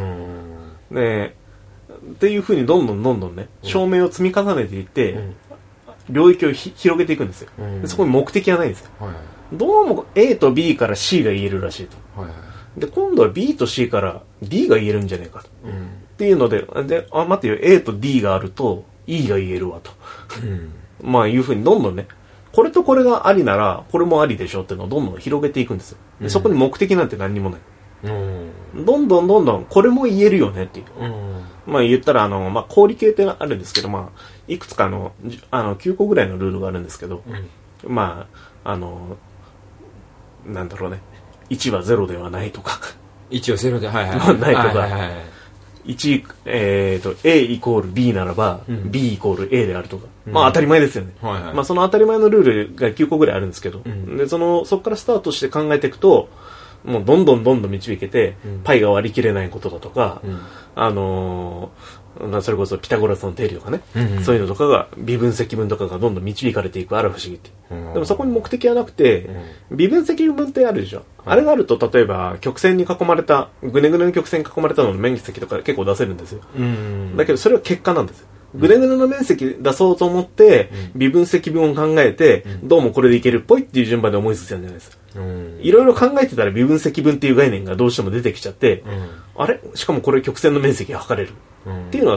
でっていう風にどんどんどんどんね証明を積み重ねていって、うん、領域をひ広げていくんですよ、うん、でそこに目的はないんですよ、はいはい、どうも A と B から C が言えるらしいと、はいはい、で今度は B と C から D が言えるんじゃないかと、うん、っていうのでであ待ってよ A と D があると E が言えるわと、うん、まあいう風にどんどんねこれとこれがありならこれもありでしょっていうのをどんどん広げていくんですよ。で、うん、そこに目的なんて何にもない、うん、どんどんどんどんこれも言えるよねっていう、うん、まあ言ったらあの、まあ、氷系ってあるんですけど、まあ、いくつかのあのきゅうこぐらいのルールがあるんですけど、うん、まああのなんだろうねいちはゼロではないとかいちはゼロではいはいないとか、はいはいはいいち、えーと、A イコール B ならば、うん、B イコール A であるとか、うん、まあ当たり前ですよね、はいはい、まあその当たり前のルールがきゅうこぐらいあるんですけど、うん、でそのそこからスタートして考えていくともうどんどんどんどん導けて、うん、パイが割り切れないことだとか、うん、あのー、それこそピタゴラスの定理とかね、うんうん、そういうのとかが微分積分とかがどんどん導かれていくあら不思議って、うん、でもそこに目的はなくて、うん、微分積分ってあるでしょ、うん、あれがあると例えば曲線に囲まれたぐねぐねの曲線に囲まれたのの面積とか結構出せるんですよ、うん、だけどそれは結果なんですよ。ぐねぐねの面積出そうと思って、うん、微分積分を考えて、うん、どうもこれでいけるっぽいっていう順番で思いついたんじゃないですか。いろいろ考えてたら微分積分っていう概念がどうしても出てきちゃって、うん、あれしかもこれ曲線の面積測れる、うん、っていうのはする。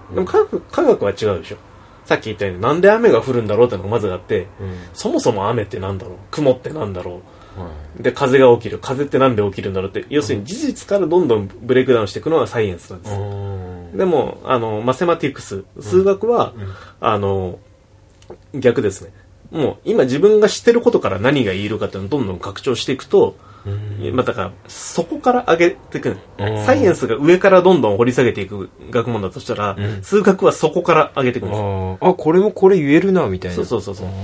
でも科学、科学は違うでしょ。さっき言ったようになんで雨が降るんだろうってのがまずあって、うん、そもそも雨ってなんだろう、雲ってなんだろう、はい、で風が起きる、風ってなんで起きるんだろうって、要するに事実からどんどんブレイクダウンしていくのがサイエンスなんです。うん、でもあのマセマティクス、数学は、うんうん、あの逆ですね。もう今自分が知ってることから何が言えるかっていうのをどんどん拡張していくと、まあ、だからそこから上げていく。サイエンスが上からどんどん掘り下げていく学問だとしたら、うん、数学はそこから上げていくんですよ。 ああ、これもこれ言えるなみたいな。 そうそうそうそう。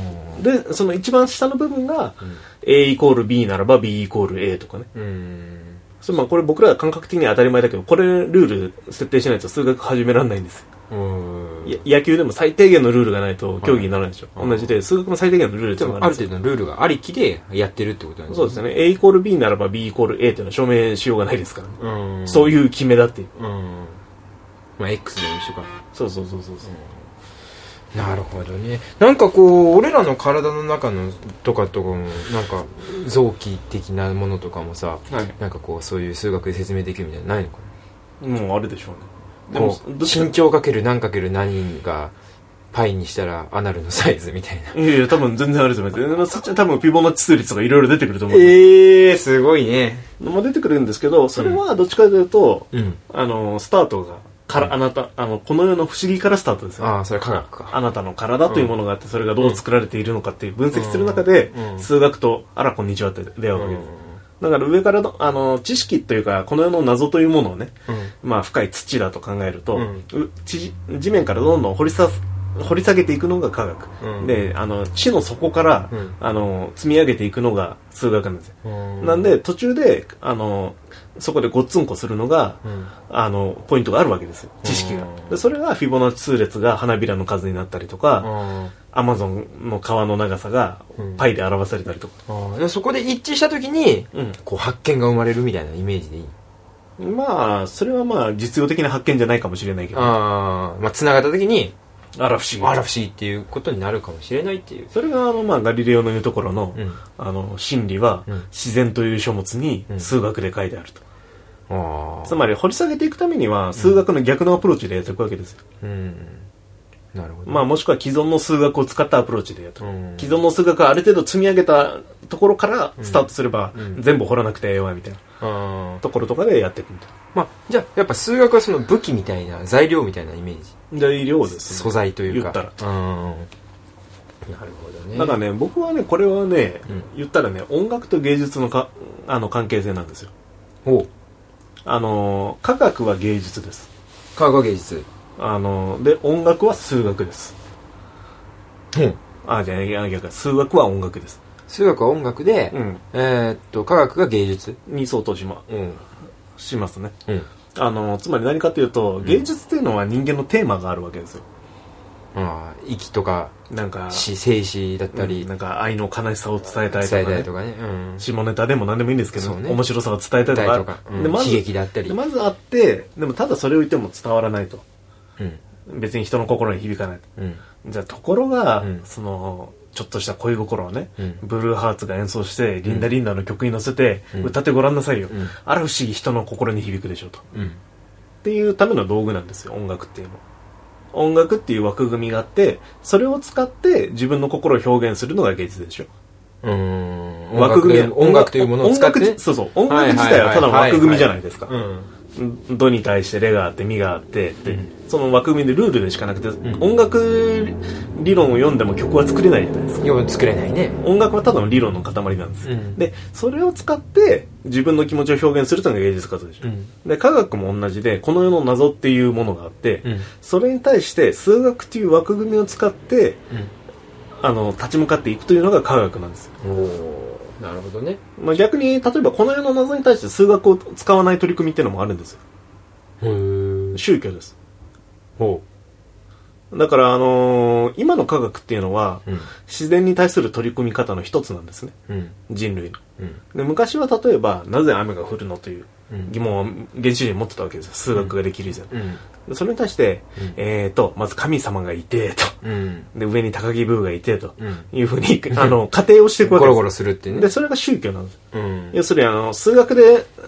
でその一番下の部分が、うん、A イコール B ならば B イコール A とかね。うんそれまあこれ僕らは感覚的には当たり前だけど、これルール設定しないと数学始められないんですよ。うん野球でも最低限のルールがないと競技にならないでしょ、はい、同じで数学も最低限のルールっていうのがあるんですよ。 ある程度のルールがありきでやってるってことなんですね。 そうですね。 A イコール B ならば B イコール A っていうのは証明しようがないですから、ね、うんそういう決めだっていう、うんまあ X でも一緒か。 そうそうそうそうそう、 うん、なるほどね。なんかこう俺らの体の中のとかとかもなんか臓器的なものとかもさ、はい、なんかこうそういう数学で説明できるみたいなのないのかな。もうあるでしょうね。 でも身長かける何かける何がパイにしたらアナルのサイズみたいな。 いやいや多分全然あると思います。そっちは多分ピボナッチ数率とかいろいろ出てくると思う。 えーすごいね。 もう出てくるんですけど、それはどっちかというと、うん、あのスタートがから、うん、あなたあのこの世の不思議からスタートですよ、ね。 ああそれ科学か。 あなたの体というものがあって、それがどう作られているのかっていう分析する中で、うん、数学とあらこんにちはって出会うわけです。うんだから上からの、あの知識というかこの世の謎というものをね、うん、まあ深い土だと考えると、うん、地, 地面からどんどん掘りさ掘り下げていくのが科学、うん、であの地の底から、うん、あの積み上げていくのが数学なんですよ、うん、なんで途中であのそこでごっつんこするのが、うん、あのポイントがあるわけですよ、知識が。でそれがフィボナッチ数列が花びらの数になったりとか、アマゾンの川の長さがパイで表されたりとか、 うん、でそこで一致した時に、うん、こう発見が生まれるみたいなイメージでいい。 まあそれはまあ実用的な発見じゃないかもしれないけど、 あ、まあ、繋がった時にあら不思議あら不思議っていうことになるかもしれないっていう。 それがあの、まあ、ガリレオの言うところの、うん、あの真理は、うん、自然という書物に数学で書いてあると、うん、つまり掘り下げていくためには数学の逆のアプローチでやっていくわけですよ、うん、なるほど。まあ、もしくは既存の数学を使ったアプローチでやっていく、うん、既存の数学をある程度積み上げたところからスタートすれば、うん、全部掘らなくてええわみたいな、うん、ところとかでやっていくみたいな。 まあ、じゃあやっぱ数学はその武器みたいな材料みたいなイメージ。 材料ですね。 素材というか。 言ったら。うん。 なるほどね。 だからね、僕はね、これはね、うん、言ったらね、音楽と芸術のかあの関係性なんですよ。 おう。 あの科学は芸術です。 科学は芸術。 あので音楽は数学です。 うん。 あ、じゃあ逆か。数学は音楽です。 数学は音楽で、うん、えー、っと科学が芸術に相当しま、うん、しますね。 うん。 あのつまり何かというと、芸術っていうのは人間のテーマがあるわけですよ。 ああ、息とかなんか死生死だったり、 うん、なんか愛の悲しさを伝えたいとかね、 伝えたいとかね、うん、 下ネタでも何でもいいんですけど、ね、面白さを伝えたいとか、とか、 うん、でまず刺激だったりでまずあって、でもただそれを言っても伝わらないと、うん、別に人の心に響かないと、うん、じゃあところが、うん、そのちょっとした恋心をね、うん、ブルーハーツが演奏してリンダリンダの曲に乗せて、うん、歌ってごらんなさいよ、うん、あら不思議人の心に響くでしょうと、うん、っていうための道具なんですよ、音楽っていうのは。音楽っていう枠組みがあって、それを使って自分の心を表現するのが芸術でしょ。 うーん、枠組み、音楽というものを使って、 そうそう、音楽自体はただの枠組みじゃないですか。ドに対してレがあってミがあってで、うん、その枠組みでルールでしかなくて、うん、音楽理論を読んでも曲は作れないじゃないですか。 作れないね。 音楽はただの理論の塊なんです、うん、でそれを使って自分の気持ちを表現するというのが芸術活動でしょ、うん、で科学も同じで、この世の謎っていうものがあって、うん、それに対して数学という枠組みを使って、うん、あの立ち向かっていくというのが科学なんですよ。 お、なるほどね。 まあ、逆に例えばこの世の謎に対して数学を使わない取り組みっていうのもあるんですよ。 へー、 宗教です。 ほう。だからあのー、今の科学っていうのは、うん、自然に対する取り組み方の一つなんですね、うん、人類の、うん、で昔は例えばなぜ雨が降るのという疑問を原始人持ってたわけですよ、数学ができる以前、うん、それに対して、うん、えーとまず神様がいてと、うん、で上に高木ブーがいてというふうに、うん、あの仮定をしていくわけです。 ゴロゴロするってね。 でそれが宗教なんです、うん、要するにあの数学で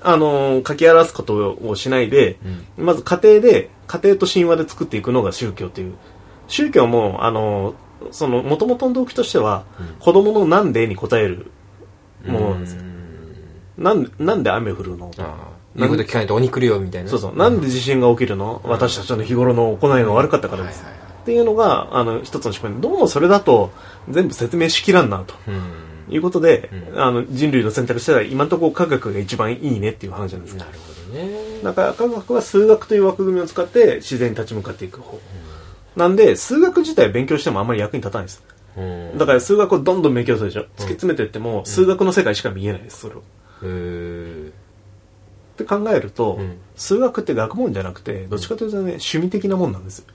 あのー、書き表すことをしないで、うん、まず家庭で、家庭と神話で作っていくのが宗教っていう。宗教も、あのー、その、元々の動機としては、うん、子供のなんでに答えるものなんですよ。なん、なんで雨降るのと。 言うこと聞かないと鬼来るよみたいな。 そうそう。なんで地震が起きるの、うん、私たちの日頃の行いが悪かったからです。はいはいはい、っていうのが、あの、一つの仕組み。どうもそれだと、全部説明しきらんな、と。うん、いうことで、うん、あの、人類の選択したら、今のところ科学が一番いいねっていう話なんです。 なるほどね。 だから科学は数学という枠組みを使って自然に立ち向かっていく方。うん、なんで、数学自体勉強してもあんまり役に立たないです。うん、だから数学をどんどん勉強するでしょ。突き詰めていっても、うん、数学の世界しか見えないです、それを。へーって考えると、うん、数学って学問じゃなくてどっちかというとね、趣味的なもんなんですよ。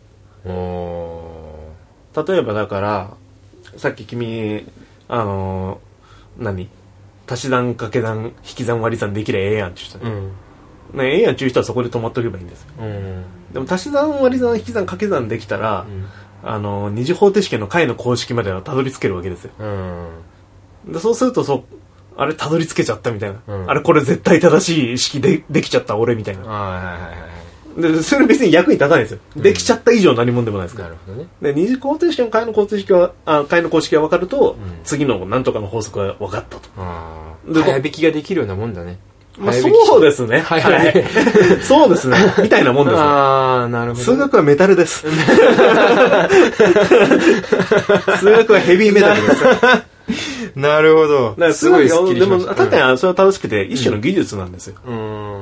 例えばだからさっき君あのー、何足し算掛け算引き算割り算できりゃええやんって言ったね、うん、ねええやんっていう人はそこで止まっておけばいいんですよ、うん、でも足し算割り算引き算掛け算できたら、うん、あのー、二次方程式の解の公式まではたどり着けるわけですよ、うん、でそうするとそあれたどり着けちゃったみたいな、うん、あれこれ絶対正しい式でできちゃった俺みたいな、はいはいはい、でそれ別に役に立たないんですよ、うん、できちゃった以上何もでもないですから、なるほどね、で二次方程式の解の公式はあ解の公式が分かると、うん、次の何とかの法則が分かったと、 あで早引きができるようなもんだね、 まあ、そうですね、はいはい、そうですねみたいなもんです、ね、ああなるほど、数学はメタルです数学はヘビーメタルですなるほど。 すごいスッキリしました。でも確かにそれは正しくて一種の技術なんですよ、うん、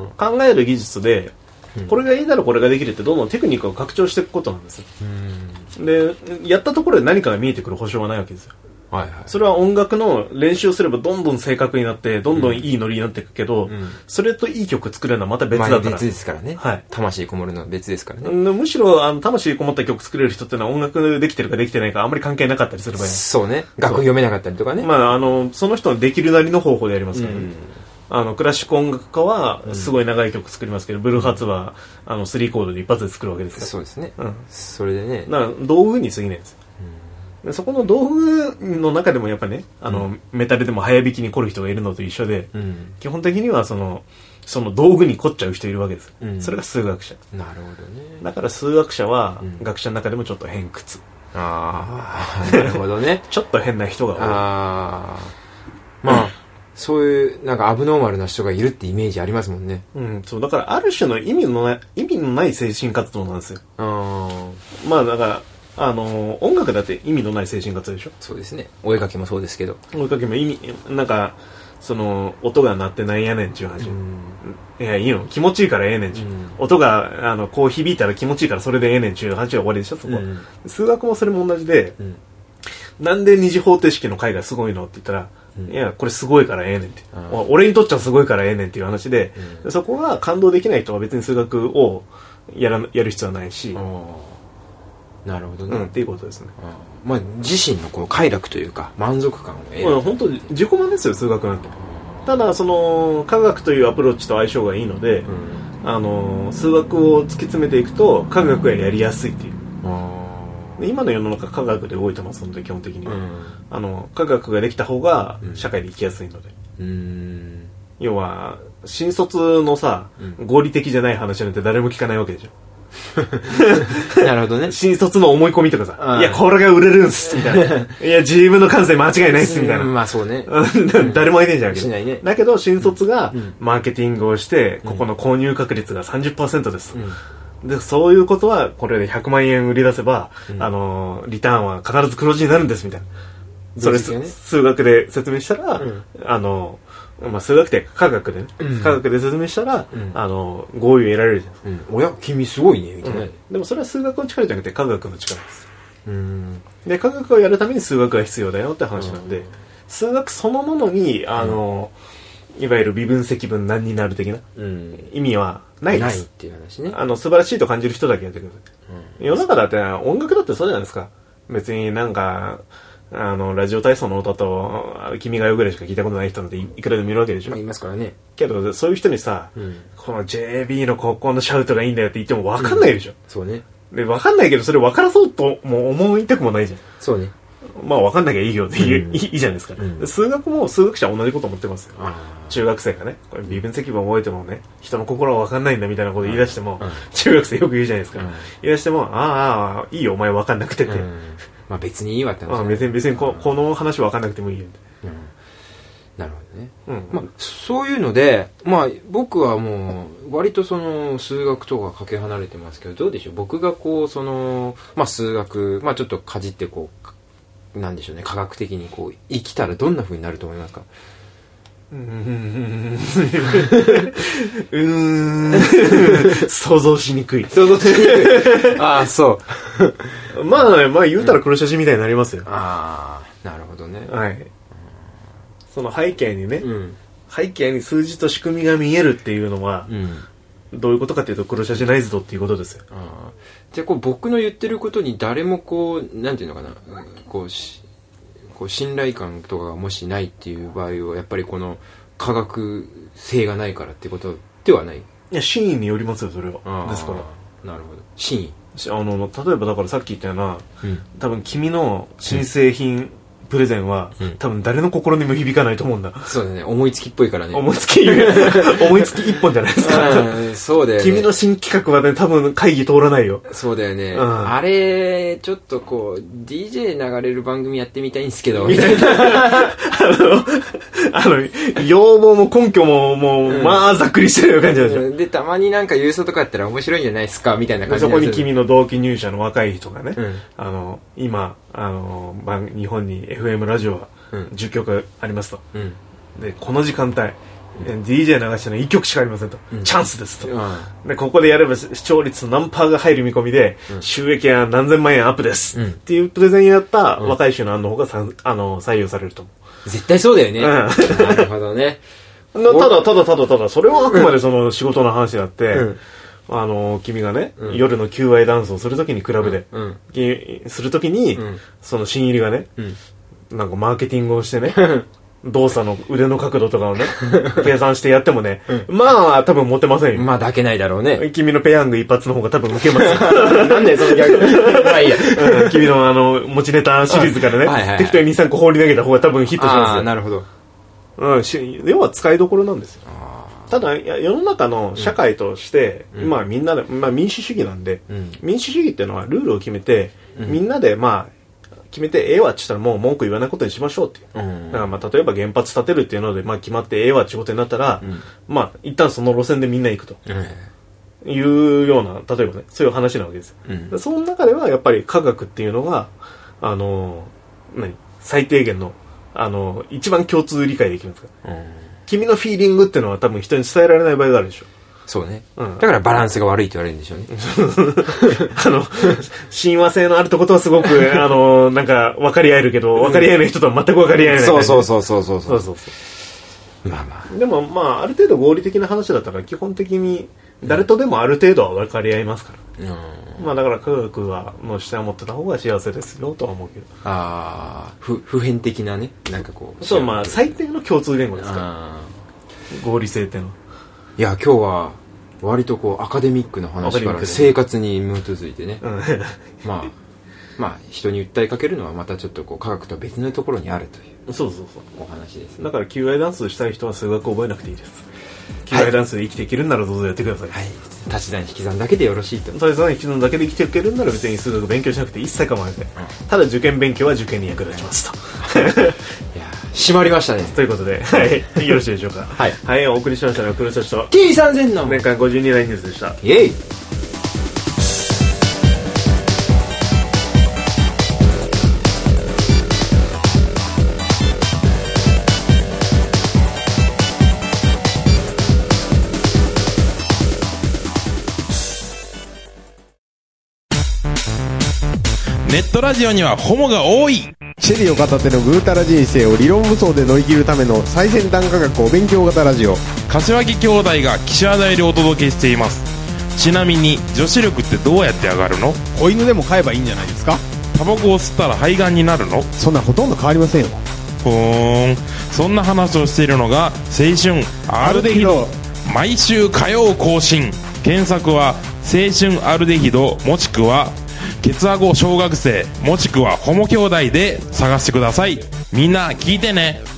考える技術で、うん、これがいいだろこれができるってどんどんテクニックを拡張していくことなんですよ、うん、でやったところで何かが見えてくる保証はないわけですよ、はいはい、それは音楽の練習をすればどんどん正確になってどんどんいいノリになっていくけど、うん、それといい曲作れるのはまた別だから、まあ、 別ですからね、はい、魂こもるのは別ですからね、 むしろあの魂こもった曲作れる人ってのは音楽できてるかできてないかあんまり関係なかったりする場合、 そうね、楽譜読めなかったりとかね、 まあ、あのその人のできるなりの方法でやりますからね、うん、あのクラシック音楽家はすごい長い曲作りますけど、うん、ブルーハーツはあのスリーコードで一発で作るわけですから、 そうですね、うん、それでね、 だから道具に過ぎないんですよ、でそこの道具の中でもやっぱねあの、うん、メタルでも早弾きに凝る人がいるのと一緒で、うん、基本的にはそのその道具に凝っちゃう人いるわけです、うん、それが数学者、 なるほどね、 だから数学者は学者の中でもちょっと偏屈、 うん、ああなるほどねちょっと変な人が多い、 あまあそういうなんかアブノーマルな人がいるってイメージありますもんね、 うん、そうだからある種の意味のない意味のない精神活動なんですよ、あまあだからあの音楽だって意味のない精神活動でしょ。 そうですね、お絵かきもそうですけど、 お絵かきも意味なんかその音が鳴ってないやねんっていう話、うん、いやいいの気持ちいいからええねんっていう、うん、音があのこう響いたら気持ちいいからそれでええねんっていう話が終わりでしょそこ、うん、数学もそれも同じで、うん、なんで二次方程式の解がすごいのって言ったら、うん、いやこれすごいからええねんって、俺にとっちゃすごいからええねんっていう話で、うん、そこが感動できない人は別に数学をやらやる必要はないし、 なるほどね、 うん、っていうことですね、 うん、まあ自身のこの快楽というか満足感を得る、 まあ、本当自己満ですよ数学なんて、ただその科学というアプローチと相性がいいので、うん、あの数学を突き詰めていくと科学がやりやすいっていう、で今の世の中科学で動いてますので基本的には、うん、あの科学ができた方が社会で生きやすいので、うん、要は新卒のさ、うん、合理的じゃない話なんて誰も聞かないわけでしょなるほどね。 新卒の思い込みとかさ、いやこれが売れるんすみたいな、いや自分の感性間違いないっすみたいな、 まあそうね誰も相手にじゃなくて、 しないね、 だけど新卒がマーケティングをして、うん、ここの購入確率が さんじゅっパーセント です、うん、でそういうことはこれでひゃくまんえん売り出せば、うん、あのリターンは必ず黒字になるんですみたいな、それ、ね、数学で説明したら、うん、あのまあ、数学って科学でね、うん、科学で説明したら、うん、あの合意を得られるじゃん、 うん、おや君すごいねみたいな、うん、 でもそれは数学の力じゃなくて科学の力です、うん、で科学をやるために数学が必要だよって話なんで、うん、数学そのものにあの、うん、いわゆる微分積分何になる的な、うん、意味はないです。 ないっていう話ね。 あの素晴らしいと感じる人だけやってください、うん、世の中だって音楽だってそうじゃないですか。別になんかあのラジオ体操の歌と君が代ぐらいしか聞いたことない人なんて い, いくらでもいるわけでしょ。 まあ、いますからね。 けどそういう人にさ、うん、この ジェイビー のここのシャウトがいいんだよって言っても分かんないでしょ、うん、 そうね。 で分かんないけどそれ分からそうとも思いたくもないじゃん。 そうね。 まあ分かんなきゃいいよっていう、うん、いいじゃないですか、 うん、 数学も数学者は同じこと思ってますよ。中学生がね、これ微分積分覚えてもね、人の心は分かんないんだみたいなこと言い出しても、うん、中学生よく言うじゃないですか、うん、言い出しても、ああいいよお前分かんなくてって、うん、 まあ別にいいわって話、 ね、あ別に別に こ, この話分かんなくてもいいよって、 うん、なるほどね、うんまあ、そういうので、まあ、僕はもう割とその数学とかかけ離れてますけど、どうでしょう、僕がこうその、まあ、数学、まあ、ちょっとかじってこうなんでしょうね、科学的にこう生きたらどんな風になると思いますか？ うーんうーん想像しにくい想像しにくいああそうまあ、ね、まあ言うたら黒シャチみたいになりますよ、うん、 ああなるほどね、 はい、その背景にね、 うん、 背景に数字と仕組みが見えるっていうのは、うん、どういうことかっていうと黒シャチナイズドっていうことですよ。 あじゃあこう僕の言ってることに誰もこうなんていうのかな、こうしこう信頼感とかがもしないっていう場合はやっぱりこの科学性がないからっていうことではない？いや真意によりますよそれは。ですからなるほど、真意あの例えばだからさっき言ったような、うん、多分君の新製品、うんプレゼンは、うん、多分誰の心にも響かないと思うんだ。 そうだね、思いつきっぽいからね。 思いつき思いつき一本じゃないですか。 うん、そうだよね。 君の新企画はね多分会議通らないよ。 そうだよね、うん、あれちょっとこう ディージェー 流れる番組やってみたいんですけどみたいなあのあの要望も根拠ももう、うん、まあざっくりしてる感じでしょ、うん、 でたまになんか郵送とかやったら面白いんじゃないですかみたいな感じで、 そこに君の同期入社の若い人がね、 うん、 あの今あの日本に エフエム ラジオはじゅっきょくありますと、うん、でこの時間帯、うん、ディージェー 流してのいっきょくしかありませんと、うん、チャンスですと、うん、でここでやれば視聴率何パーが入る見込みで、うん、収益は何千万円アップです、うん、っていうプレゼンやった若い衆の案の方がさあの採用されると思う。 絶対そうだよね、うん、なるほどねただただただただそれはあくまでその仕事の話であって、うんあの君がね、うん、夜の求愛ダンスをするときにクラブで、うんうん、するときに、うん、その新入りがね、うん、なんかマーケティングをしてね動作の腕の角度とかをね計算してやってもね、うん、まあ多分モテませんよ。 まあ抱けないだろうね。 君のペヤング一発の方が多分受けますなんでその逆まあいいや、 うん、君のあの持ちネタシリーズからね、はいはいはい、適当に にさんこ放り投げた方が多分ヒットしますよ。 あなるほど、 うん、要は使いどころなんですよ。ただ世の中の社会として、うん、まあみんなで、まあ、民主主義なんで、うん、民主主義っていうのはルールを決めて、うん、みんなでまあ決めてええわって言ったらもう文句言わないことにしましょうっていう、うん、だからまあ例えば原発建てるっていうので、まあ、決まってええわってことになったら、うん、まあ一旦その路線でみんな行くと、うん、いうような例えばねそういう話なわけですよ、うん、その中ではやっぱり科学っていうのがあの何最低限のあの一番共通理解できるんですか、うん君のフィーリングっていうのは多分人に伝えられない場合があるでしょ。 そうね、うん、だからバランスが悪いって言われるんでしょうねあの親和性のあるとことはすごくあのなんか分かり合えるけど、うん、分かり合えない人とは全く分かり合えない、 そうそうそうそうそうそうそうそうまあまあでもまあある程度合理的な話だったら基本的に誰とでもある程度は分かり合いますから、うん、まあだから科学はの視点を持ってた方が幸せですよとは思うけど、 ああ普遍的なねなんかこうそうまあ最低の共通言語ですから合理性ってのいや今日は割とこうアカデミックな話から生活に基づいてね、うん、まあまあ人に訴えかけるのはまたちょっとこう科学とは別のところにあるというそうそうそうお話です、 ね、だから求愛ダンスしたい人は数学覚えなくていいです。求愛ダンスで生きていけるんならどうぞやってください。 はい、足し算引き算だけでよろしいと。 足し算引き算だけで生きていけるんなら別に数学勉強しなくて一切構わない、うん、ただ受験勉強は受験に役立ちますといや締まりましたね。 ということで、はい、よろしいでしょうか。 はい、 はい、お送りしましたのは黒シャチとティーさんぜん の年間ごじゅうにだいニュースでした。 イエイ。 ネットラジオにはホモが多い。 シェリーを片手のぐうたら人生を理論武装で乗り切るための最先端科学お勉強型ラジオ。 柏木兄弟が岸和田よりお届けしています。ちなみに女子力ってどうやって上がるの？ 子犬でも飼えばいいんじゃないですか？ タバコを吸ったら肺がんになるの？ そんなほとんど変わりませんよ。 ふーん、そんな話をしているのが青春アルデヒド。毎週火曜更新。検索は青春アルデヒドもしくはケツアゴ小学生もしくはホモ兄弟で探してください。みんな聞いてね。